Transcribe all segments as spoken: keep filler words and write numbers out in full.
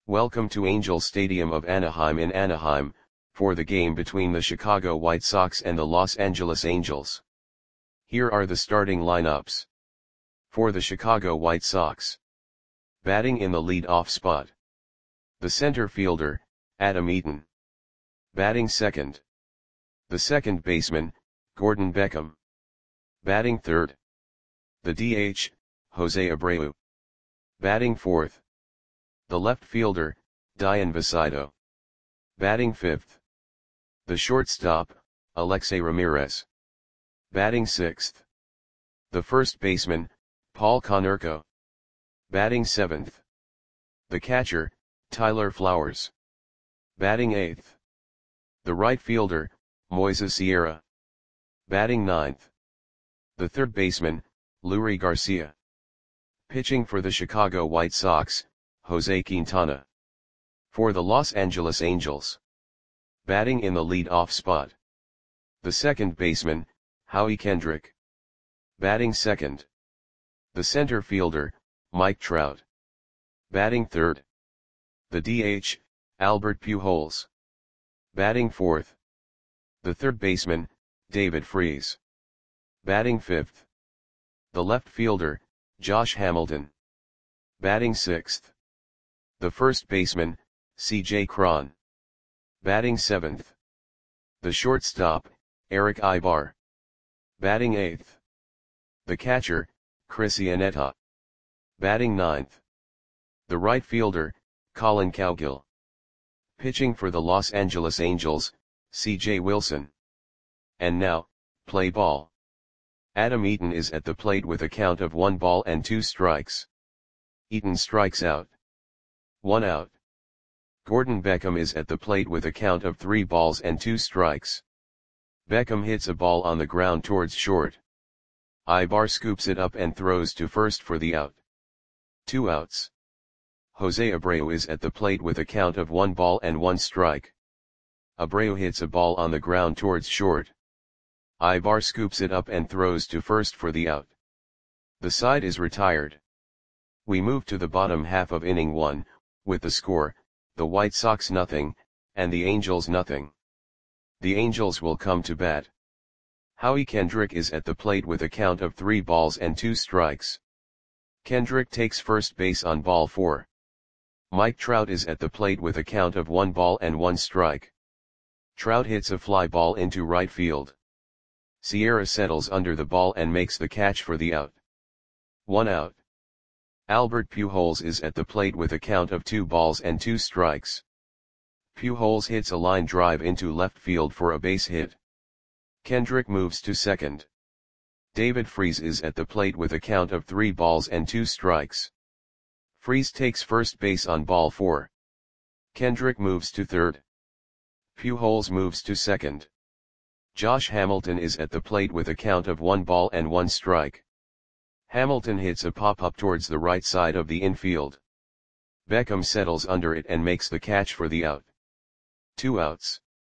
Welcome to Angel Stadium of Anaheim in Anaheim, for the game between the Chicago White Sox and the Los Angeles Angels. Here are the starting lineups. For the Chicago White Sox. Batting in the lead-off spot. The center fielder, Adam Eaton. Batting second. The second baseman, Gordon Beckham. Batting third. The D H, Jose Abreu. Batting fourth. The left fielder, Dayan Vicito. Batting fifth. The shortstop, Alexei Ramirez. Batting sixth. The first baseman, Paul Konerko. Batting seventh. The catcher, Tyler Flowers. Batting eighth. The right fielder, Moises Sierra. Batting ninth. The third baseman, Leury Garcia. Pitching for the Chicago White Sox, Jose Quintana. For the Los Angeles Angels. Batting in the lead-off spot. The second baseman, Howie Kendrick. Batting second. The center fielder, Mike Trout. Batting third. The D H, Albert Pujols. Batting fourth. The third baseman, David Freese. Batting fifth. The left fielder, Josh Hamilton. Batting sixth. The first baseman, C J Cron. Batting seventh. The shortstop, Eric Aybar. Batting eighth. The catcher, Chris Iannetta. Batting ninth. The right fielder, Colin Cowgill. Pitching for the Los Angeles Angels, C J Wilson. And now, play ball. Adam Eaton is at the plate with a count of one ball and two strikes. Eaton strikes out. One out. Gordon Beckham is at the plate with a count of three balls and two strikes. Beckham hits a ball on the ground towards short. Aybar scoops it up and throws to first for the out. Two outs. Jose Abreu is at the plate with a count of one ball and one strike. Abreu hits a ball on the ground towards short. Aybar scoops it up and throws to first for the out. The side is retired. We move to the bottom half of inning one, with the score, the White Sox nothing, and the Angels nothing. The Angels will come to bat. Howie Kendrick is at the plate with a count of three balls and two strikes. Kendrick takes first base on ball four. Mike Trout is at the plate with a count of one ball and one strike. Trout hits a fly ball into right field. Sierra settles under the ball and makes the catch for the out. One out. Albert Pujols is at the plate with a count of two balls and two strikes. Pujols hits a line drive into left field for a base hit. Kendrick moves to second. David Freese is at the plate with a count of three balls and two strikes. Freese takes first base on ball four. Kendrick moves to third. Pujols moves to second. Josh Hamilton is at the plate with a count of one ball and one strike. Hamilton hits a pop-up towards the right side of the infield. Beckham settles under it and makes the catch for the out. Two outs.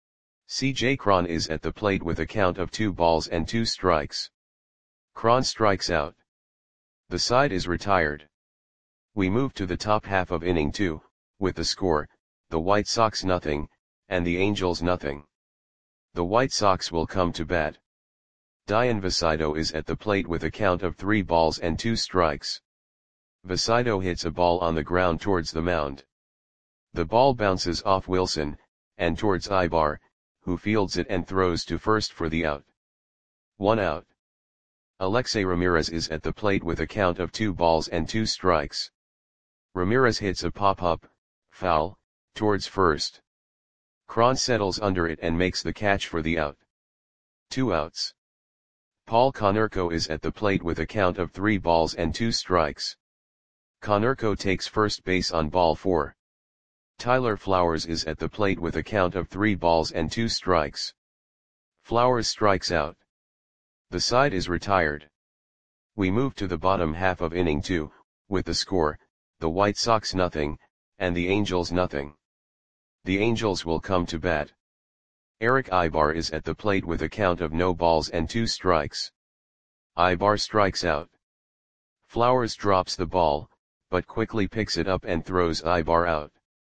C J Cron is at the plate with a count of two balls and two strikes. Cron strikes out. The side is retired. We move to the top half of inning two, with the score, the White Sox nothing, and the Angels nothing. The White Sox will come to bat. Dayan Vicito is at the plate with a count of three balls and two strikes. Vicito hits a ball on the ground towards the mound. The ball bounces off Wilson, and towards Aybar, who fields it and throws to first for the out. One out. Alexei Ramirez is at the plate with a count of two balls and two strikes. Ramirez hits a pop-up, foul, towards first. Cron settles under it and makes the catch for the out. Two outs. Paul Konerko is at the plate with a count of three balls and two strikes. Konerko takes first base on ball four. Tyler Flowers is at the plate with a count of three balls and two strikes. Flowers strikes out. The side is retired. We move to the bottom half of inning two, with the score, the White Sox nothing, and the Angels nothing. The Angels will come to bat. Eric Aybar is at the plate with a count of no balls and two strikes. Aybar strikes out. Flowers drops the ball, but quickly picks it up and throws Aybar out.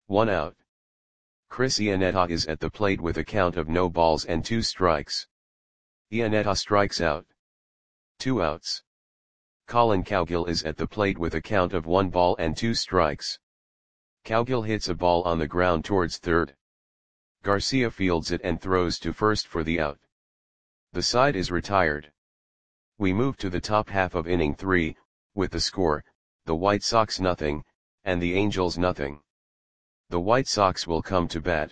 One out. Chris Iannetta is at the plate with a count of no balls and two strikes. Iannetta strikes out. Two outs. Colin Cowgill is at the plate with a count of one ball and two strikes. Cowgill hits a ball on the ground towards third. Garcia fields it and throws to first for the out. The side is retired. We move to the top half of inning three, with the score, the White Sox nothing, and the Angels nothing. The White Sox will come to bat.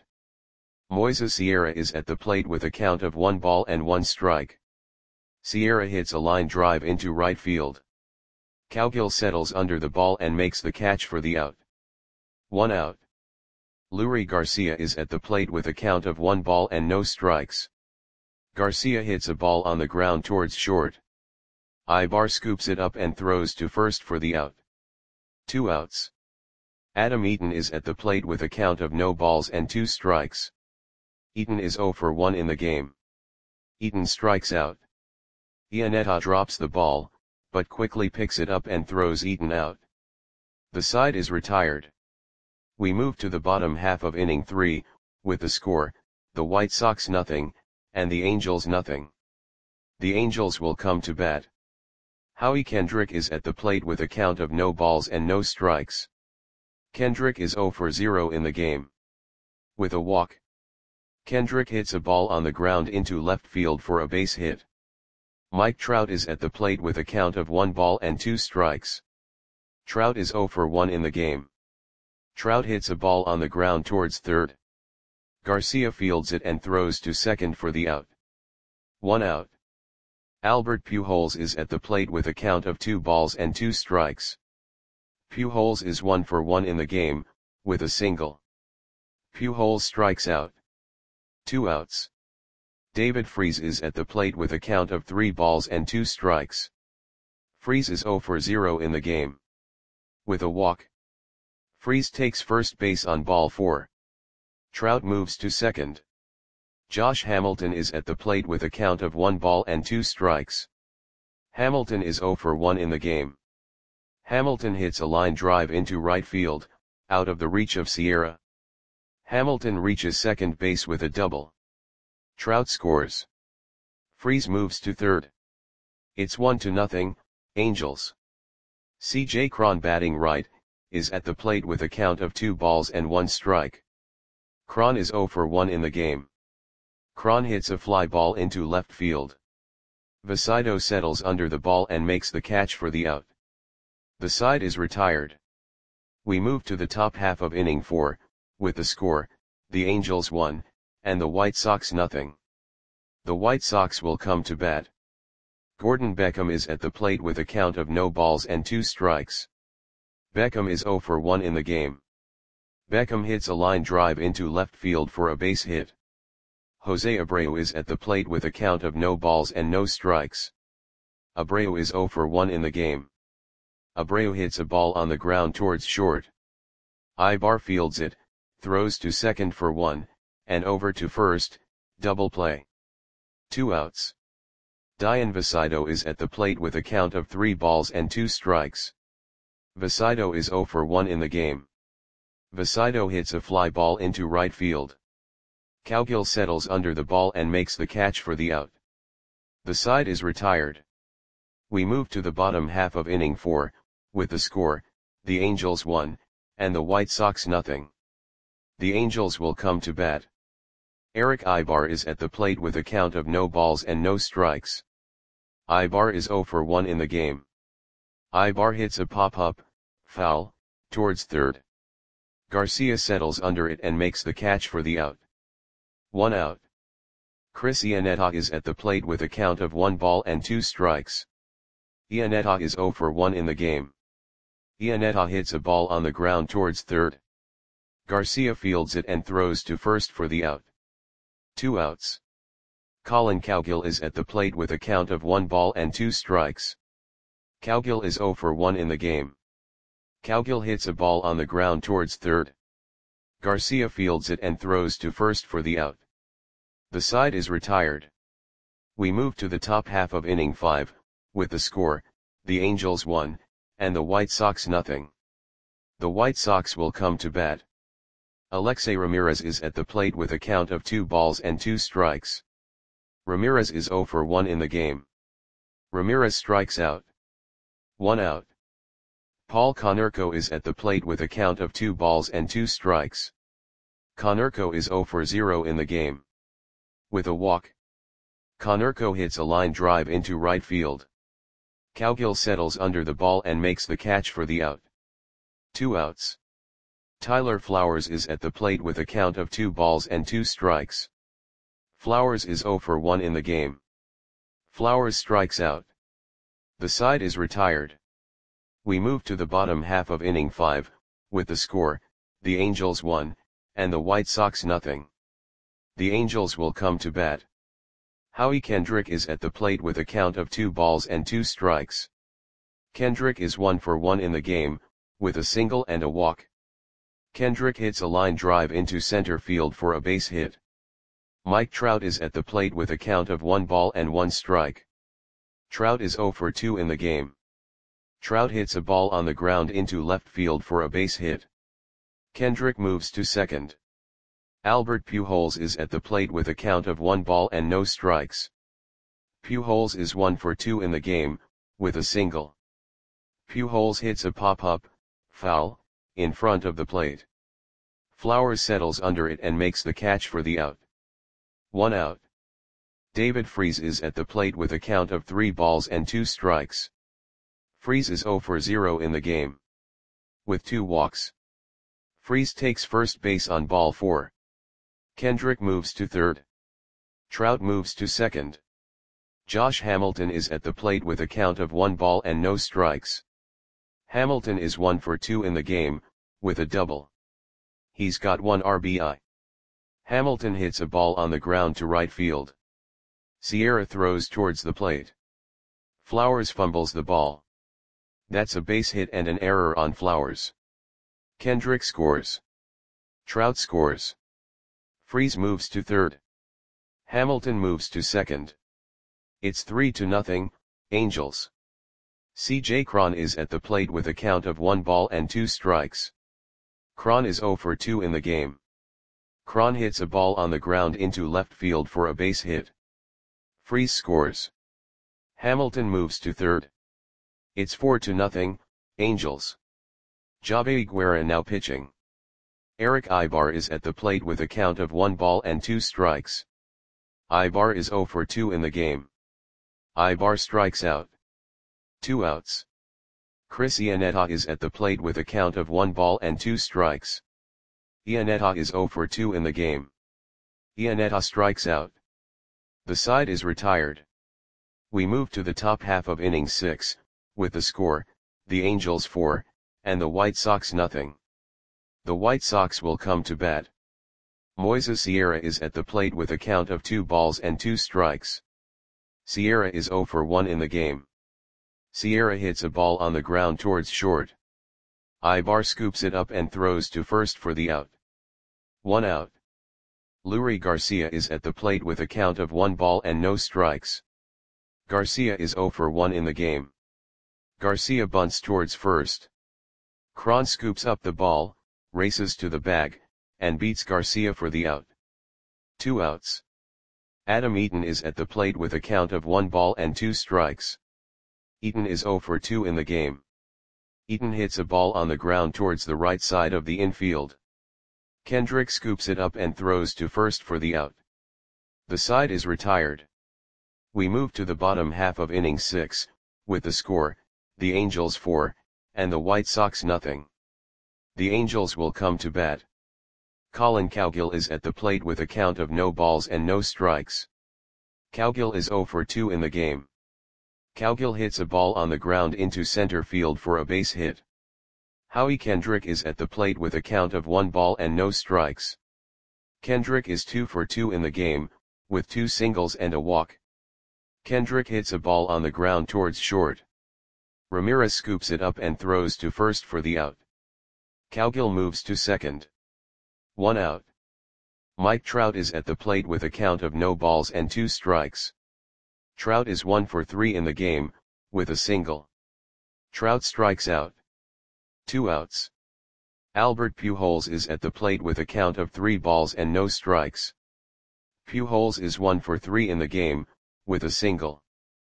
Moises Sierra is at the plate with a count of one ball and one strike. Sierra hits a line drive into right field. Cowgill settles under the ball and makes the catch for the out. One out. Leury Garcia is at the plate with a count of one ball and no strikes. Garcia hits a ball on the ground towards short. Ibar scoops it up and throws to first for the out. Two outs. Adam Eaton is at the plate with a count of no balls and two strikes. Eaton is zero for one in the game. Eaton strikes out. Iannetta drops the ball, but quickly picks it up and throws Eaton out. The side is retired. We move to the bottom half of inning three, with the score, the White Sox nothing, and the Angels nothing. The Angels will come to bat. Howie Kendrick is at the plate with a count of no balls and no strikes. Kendrick is zero for zero in the game. With a walk, Kendrick hits a ball on the ground into left field for a base hit. Mike Trout is at the plate with a count of one ball and two strikes. Trout is zero for one in the game. Trout hits a ball on the ground towards third. Garcia fields it and throws to second for the out. One out. Albert Pujols is at the plate with a count of two balls and two strikes. Pujols is one for one in the game, with a single. Pujols strikes out. Two outs. David Freese is at the plate with a count of three balls and two strikes. Freese is zero for zero in the game. With a walk, Freese takes first base on ball four. Trout moves to second. Josh Hamilton is at the plate with a count of one ball and two strikes. Hamilton is zero for one in the game. Hamilton hits a line drive into right field, out of the reach of Sierra. Hamilton reaches second base with a double. Trout scores. Freese moves to third. It's one to nothing, Angels. C J Cron, batting right, is at the plate with a count of two balls and one strike. Cron is zero for one in the game. Cron hits a fly ball into left field. Vasido settles under the ball and makes the catch for the out. The side is retired. We move to the top half of inning four, with the score, the Angels one, and the White Sox nothing. The White Sox will come to bat. Gordon Beckham is at the plate with a count of no balls and two strikes. Beckham is zero for one in the game. Beckham hits a line drive into left field for a base hit. Jose Abreu is at the plate with a count of no balls and no strikes. Abreu is zero for one in the game. Abreu hits a ball on the ground towards short. Ibar fields it, throws to second for one, and over to first, double play. Two outs. Dian Vasido is at the plate with a count of three balls and two strikes. Vasido is zero for one in the game. Vasido hits a fly ball into right field. Cowgill settles under the ball and makes the catch for the out. The side is retired. We move to the bottom half of inning four, with the score, the Angels one, and the White Sox nothing. The Angels will come to bat. Eric Ibar is at the plate with a count of no balls and no strikes. Ibar is zero for one in the game. Ibar hits a pop-up, foul, towards third. Garcia settles under it and makes the catch for the out. One out. Chris Iannetta is at the plate with a count of one ball and two strikes. Iannetta is zero for one in the game. Iannetta hits a ball on the ground towards third. Garcia fields it and throws to first for the out. Two outs. Colin Cowgill is at the plate with a count of one ball and two strikes. Cowgill is zero for one in the game. Cowgill hits a ball on the ground towards third. Garcia fields it and throws to first for the out. The side is retired. We move to the top half of inning five, with the score, the Angels one, and the White Sox nothing. The White Sox will come to bat. Alexei Ramirez is at the plate with a count of two balls and two strikes. Ramirez is zero for one in the game. Ramirez strikes out. One out. Paul Konerko is at the plate with a count of two balls and two strikes. Konerko is zero for zero in the game. With a walk. Konerko hits a line drive into right field. Cowgill settles under the ball and makes the catch for the out. Two outs. Tyler Flowers is at the plate with a count of two balls and two strikes. Flowers is zero for one in the game. Flowers strikes out. The side is retired. We move to the bottom half of inning five, with the score, the Angels one, and the White Sox nothing. The Angels will come to bat. Howie Kendrick is at the plate with a count of two balls and two strikes. Kendrick is one for one in the game, with a single and a walk. Kendrick hits a line drive into center field for a base hit. Mike Trout is at the plate with a count of one ball and one strike. Trout is zero for two in the game. Trout hits a ball on the ground into left field for a base hit. Kendrick moves to second. Albert Pujols is at the plate with a count of one ball and no strikes. Pujols is one for two in the game, with a single. Pujols hits a pop-up, foul, in front of the plate. Flowers settles under it and makes the catch for the out. One out. David Freese is at the plate with a count of three balls and two strikes. Freese is zero for zero in the game. With two walks. Freese takes first base on ball four. Kendrick moves to third. Trout moves to second. Josh Hamilton is at the plate with a count of one ball and no strikes. Hamilton is one for two in the game, with a double. He's got one R B I. Hamilton hits a ball on the ground to right field. Sierra throws towards the plate. Flowers fumbles the ball. That's a base hit and an error on Flowers. Kendrick scores. Trout scores. Freese moves to third. Hamilton moves to second. It's three to nothing, Angels. C J Cron is at the plate with a count of one ball and two strikes. Cron is zero for two in the game. Cron hits a ball on the ground into left field for a base hit. Freese scores. Hamilton moves to third. It's four to nothing, Angels. Javi Guerra now pitching. Eric Ibar is at the plate with a count of one ball and two strikes. Ibar is zero for two in the game. Ibar strikes out. Two outs. Chris Iannetta is at the plate with a count of one ball and two strikes. Iannetta is zero for two in the game. Iannetta strikes out. The side is retired. We move to the top half of inning six, with the score, the Angels four, and the White Sox nothing. The White Sox will come to bat. Moises Sierra is at the plate with a count of two balls and two strikes. Sierra is zero for one in the game. Sierra hits a ball on the ground towards short. Ibar scoops it up and throws to first for the out. One out. Leury Garcia is at the plate with a count of one ball and no strikes. Garcia is zero for one in the game. Garcia bunts towards first. Cron scoops up the ball, races to the bag, and beats Garcia for the out. Two outs. Adam Eaton is at the plate with a count of one ball and two strikes. Eaton is zero for two in the game. Eaton hits a ball on the ground towards the right side of the infield. Kendrick scoops it up and throws to first for the out. The side is retired. We move to the bottom half of inning six, with the score, the Angels four, and the White Sox nothing. The Angels will come to bat. Colin Cowgill is at the plate with a count of no balls and no strikes. Cowgill is zero for two in the game. Cowgill hits a ball on the ground into center field for a base hit. Howie Kendrick is at the plate with a count of one ball and no strikes. Kendrick is two for two in the game, with two singles and a walk. Kendrick hits a ball on the ground towards short. Ramirez scoops it up and throws to first for the out. Cowgill moves to second. One out. Mike Trout is at the plate with a count of no balls and two strikes. Trout is one for three in the game, with a single. Trout strikes out. Two outs. Albert Pujols is at the plate with a count of three balls and no strikes. Pujols is one for three in the game, with a single.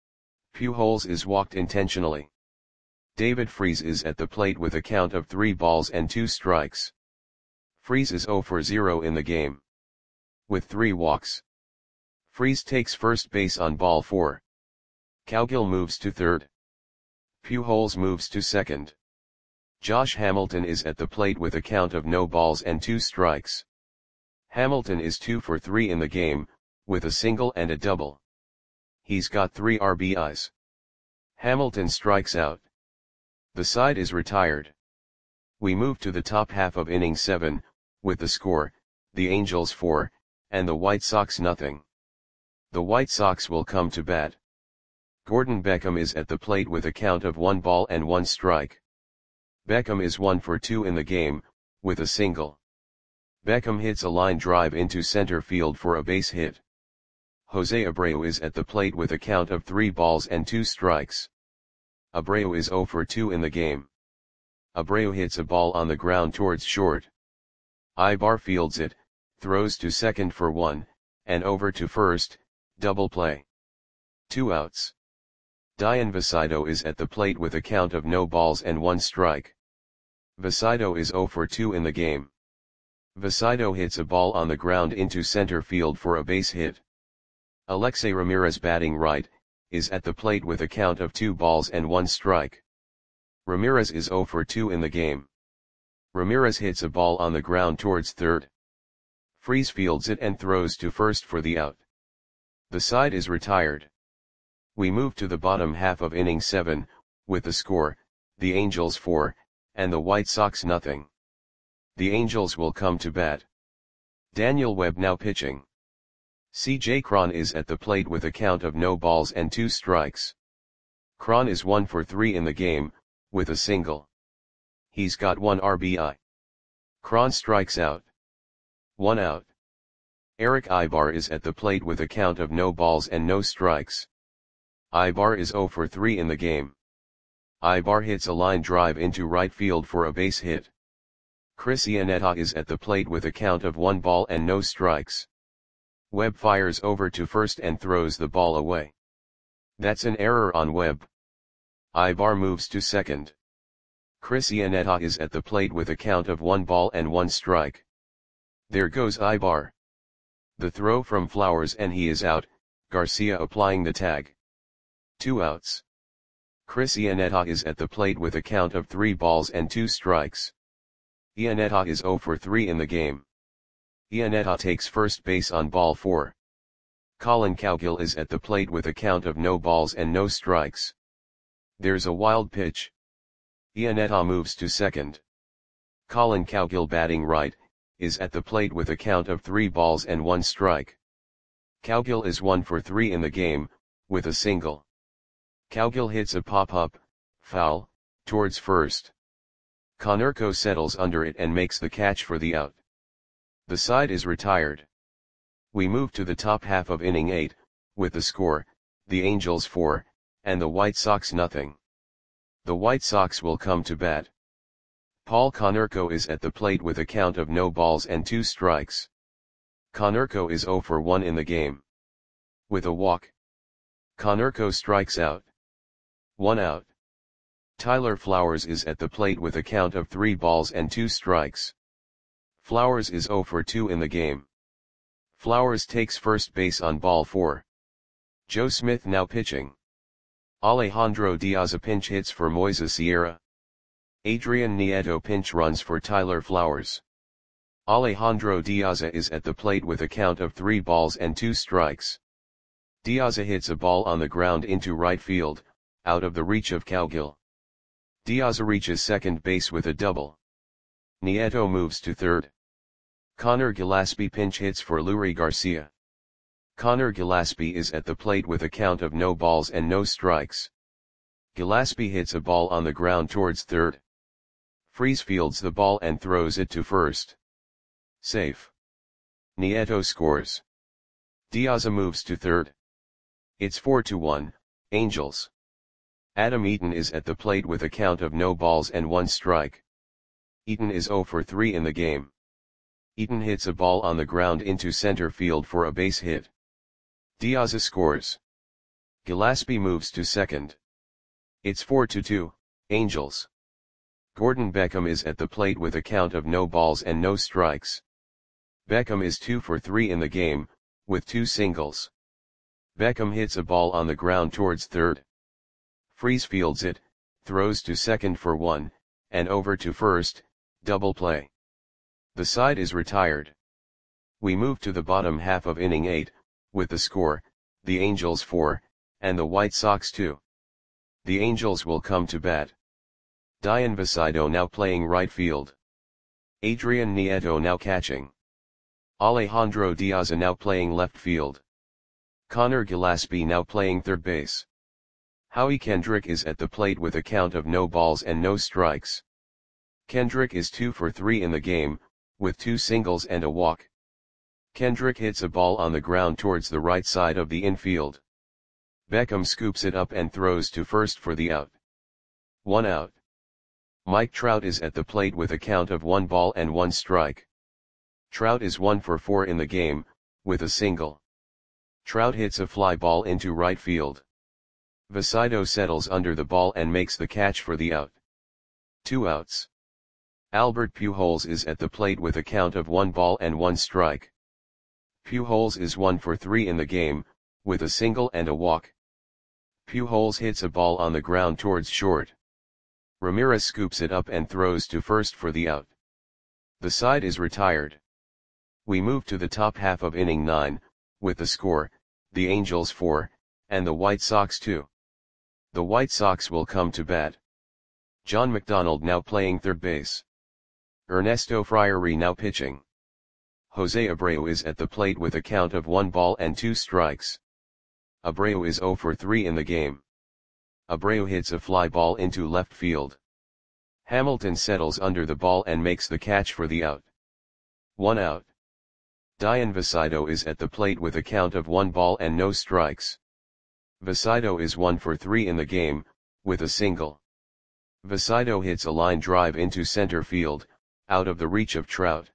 Pujols is walked intentionally. David Freese is at the plate with a count of three balls and two strikes. Freese is zero for zero in the game, with three walks. Freese takes first base on ball four. Cowgill moves to third. Pujols moves to second. Josh Hamilton is at the plate with a count of no balls and two strikes. Hamilton is two for three in the game, with a single and a double. He's got three R B Is. Hamilton strikes out. The side is retired. We move to the top half of inning seven, with the score, the Angels four, and the White Sox nothing. The White Sox will come to bat. Gordon Beckham is at the plate with a count of one ball and one strike. Beckham is one for two in the game, with a single. Beckham hits a line drive into center field for a base hit. Jose Abreu is at the plate with a count of three balls and two strikes. Abreu is zero for two in the game. Abreu hits a ball on the ground towards short. Ibar fields it, throws to second for one, and over to first, double play. Two outs. Dian Vasido is at the plate with a count of no balls and one strike. Vasido is zero for two in the game. Vasido hits a ball on the ground into center field for a base hit. Alexei Ramirez, batting right, is at the plate with a count of two balls and one strike. Ramirez is zero for two in the game. Ramirez hits a ball on the ground towards third. Freese fields it and throws to first for the out. The side is retired. We move to the bottom half of inning seven, with the score, the Angels four, and the White Sox nothing. The Angels will come to bat. Daniel Webb now pitching. C J Cron is at the plate with a count of no balls and two strikes. Cron is one for three in the game, with a single. He's got one R B I. Cron strikes out. One out. Erick Aybar is at the plate with a count of no balls and no strikes. Aybar is zero for three in the game. Aybar hits a line drive into right field for a base hit. Chris Iannetta is at the plate with a count of one ball and no strikes. Webb fires over to first and throws the ball away. That's an error on Webb. Aybar moves to second. Chris Iannetta is at the plate with a count of one ball and one strike. There goes Aybar. The throw from Flowers and he is out, Garcia applying the tag. Two outs. Chris Iannetta is at the plate with a count of three balls and two strikes. Iannetta is zero for three in the game. Iannetta takes first base on ball four. Collin Cowgill is at the plate with a count of no balls and no strikes. There's a wild pitch. Iannetta moves to second. Collin Cowgill, batting right, is at the plate with a count of three balls and one strike. Cowgill is one for three in the game, with a single. Cowgill hits a pop-up, foul, towards first. Konerko settles under it and makes the catch for the out. The side is retired. We move to the top half of inning eight, with the score, the Angels four, and the White Sox nothing. The White Sox will come to bat. Paul Konerko is at the plate with a count of no balls and two strikes. Konerko is zero for one in the game. With a walk. Konerko strikes out. One out. Tyler Flowers is at the plate with a count of three balls and two strikes. Flowers is zero for two in the game. Flowers takes first base on ball four. Joe Smith now pitching. Alejandro Diaz pinch hits for Moises Sierra. Adrian Nieto pinch runs for Tyler Flowers. Alejandro Diaz is at the plate with a count of three balls and two strikes. Diaz hits a ball on the ground into right field, out of the reach of Cowgill. Diaz reaches second base with a double. Nieto moves to third. Connor Gillaspie pinch hits for Leury Garcia. Connor Gillaspie is at the plate with a count of no balls and no strikes. Gillaspie hits a ball on the ground towards third. Freese fields the ball and throws it to first. Safe. Nieto scores. Diaz moves to third. It's four to one, Angels. Adam Eaton is at the plate with a count of no balls and one strike. Eaton is zero for three in the game. Eaton hits a ball on the ground into center field for a base hit. Diaz scores. Gillespie moves to second. It's four to two, Angels. Gordon Beckham is at the plate with a count of no balls and no strikes. Beckham is two for three in the game, with two singles. Beckham hits a ball on the ground towards third. Freese fields it, throws to second for one, and over to first, double play. The side is retired. We move to the bottom half of inning eight, with the score, the Angels four, and the White Sox two. The Angels will come to bat. Dian Vasido now playing right field. Adrian Nieto now catching. Alejandro Diaz now playing left field. Connor Gillespie now playing third base. Howie Kendrick is at the plate with a count of no balls and no strikes. Kendrick is two for three in the game, with two singles and a walk. Kendrick hits a ball on the ground towards the right side of the infield. Beckham scoops it up and throws to first for the out. One out. Mike Trout is at the plate with a count of one ball and one strike. Trout is one for four in the game, with a single. Trout hits a fly ball into right field. Vasido settles under the ball and makes the catch for the out. Two outs. Albert Pujols is at the plate with a count of one ball and one strike. Pujols is one for three in the game, with a single and a walk. Pujols hits a ball on the ground towards short. Ramirez scoops it up and throws to first for the out. The side is retired. We move to the top half of inning nine, with the score, the Angels four, and the White Sox two. The White Sox will come to bat. John McDonald now playing third base. Ernesto Friary now pitching. Jose Abreu is at the plate with a count of one ball and two strikes. Abreu is zero for three in the game. Abreu hits a fly ball into left field. Hamilton settles under the ball and makes the catch for the out. One out. Dian Vasido is at the plate with a count of one ball and no strikes. Vasido is one for three in the game, with a single. Vasido hits a line drive into center field, out of the reach of Trout.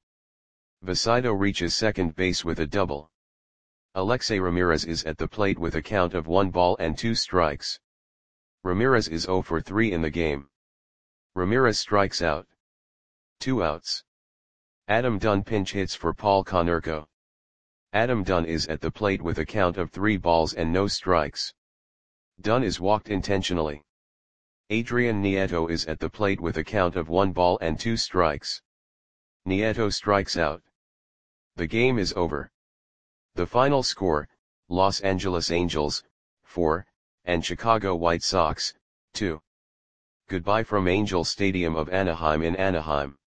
Vasido reaches second base with a double. Alexei Ramirez is at the plate with a count of one ball and two strikes. Ramirez is zero for three in the game. Ramirez strikes out. Two outs. Adam Dunn pinch hits for Paul Konerko. Adam Dunn is at the plate with a count of three balls and no strikes. Dunn is walked intentionally. Adrian Nieto is at the plate with a count of one ball and two strikes. Nieto strikes out. The game is over. The final score, Los Angeles Angels, four, and Chicago White Sox, two. Goodbye from Angel Stadium of Anaheim in Anaheim.